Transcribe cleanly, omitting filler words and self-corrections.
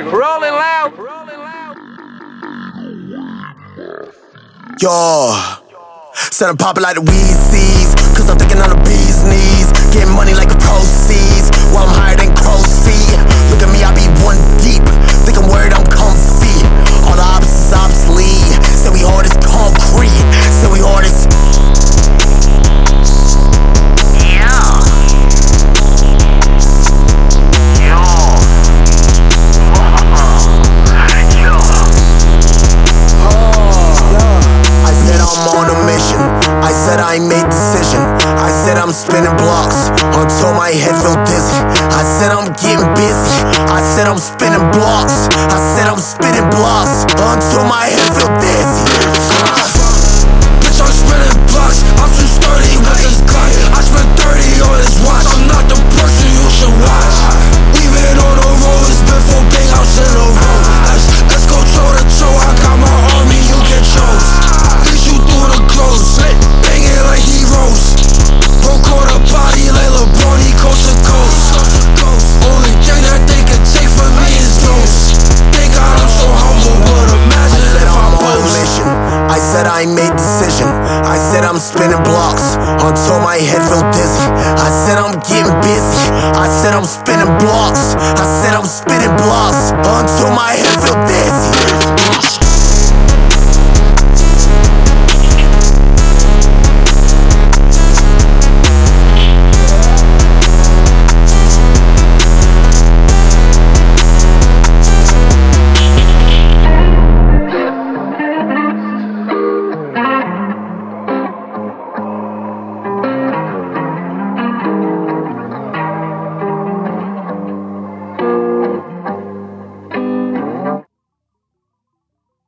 Rolling loud. Yo, said I'm poppin' like the Weezies, cause I'm thinking on the bee's knees. Getting money like the proceeds, while I'm higher than crow's feet. Look at me, I be one deep, think I'm worried I'm comfy. All the opposites obsolete, say we hard as concrete, say we hard as I made decision. I said I'm spinning blocks until my head feel dizzy. I said I'm getting busy. I said I'm spinning blocks. I said I'm spinning blocks until my head feel dizzy. Bitch, I'm spinning blocks. I'm too sturdy with this Glock. I spent 30 on this watch. I'm not the person you should watch. We been on the road, it's been full big house in the road. Let's go toe to toe. I got my army, you get chose. Leash you through the clothes, banging like heroes. Bro caught a body like LeBron, he coast to coast. Only thing that they can take from me is dose. Thank God I'm so humble, but imagine if I boast. I said I made decision. I said I'm spinning blocks until my head feel dizzy. I said I'm getting busy. I said I'm spinning blocks. I said I'm spinning blocks until my head feel